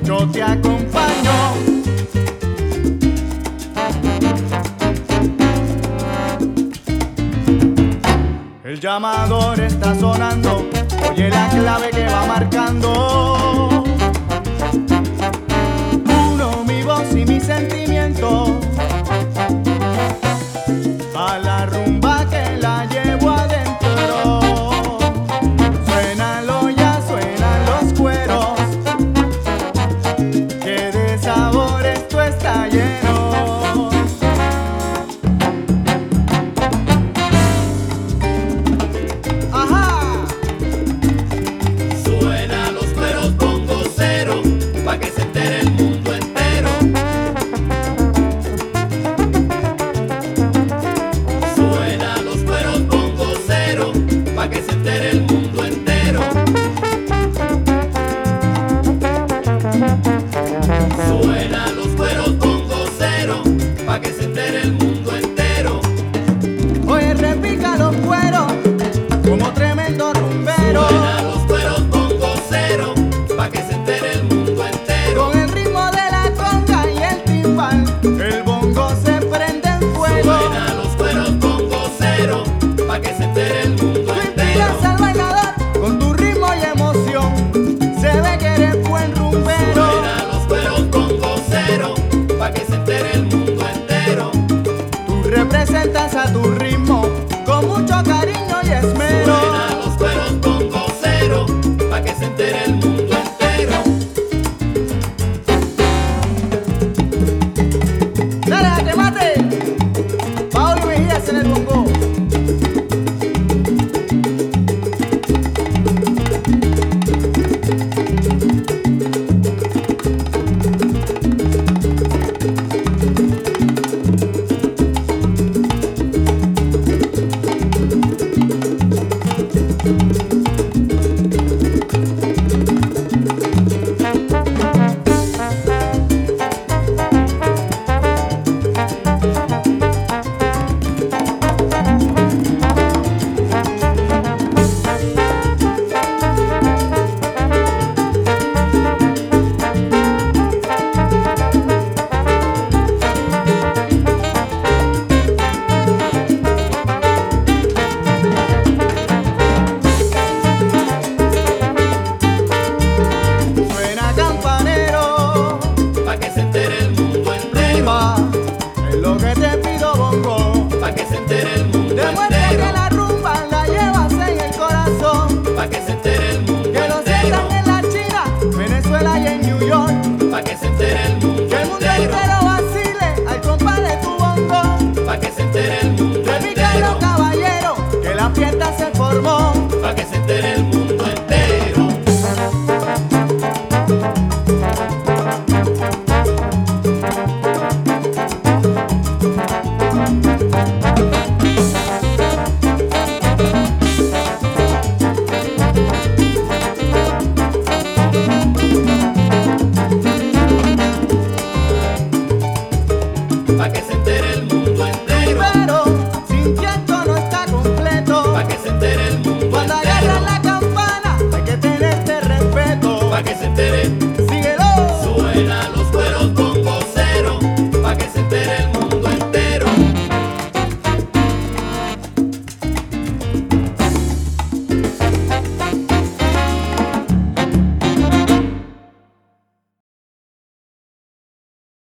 yo te acompaño. El llamador está sonando, oye la clave que va marcando. Uno, mi voz y mi sentimiento, a la rumba que la llevo adentro. Suénalo ya, suenan los cueros, que de sabor esto está lleno. Representas a tu ritmo con mucho cariño y esmero. Suena los cueros con vocero, pa' que se entere el mundo entero. ¡Dale, a que mate! Paulo Mejías en el bongo. Pa' que se entere el mundo que lo entero. sientan en la China, Venezuela y en New York.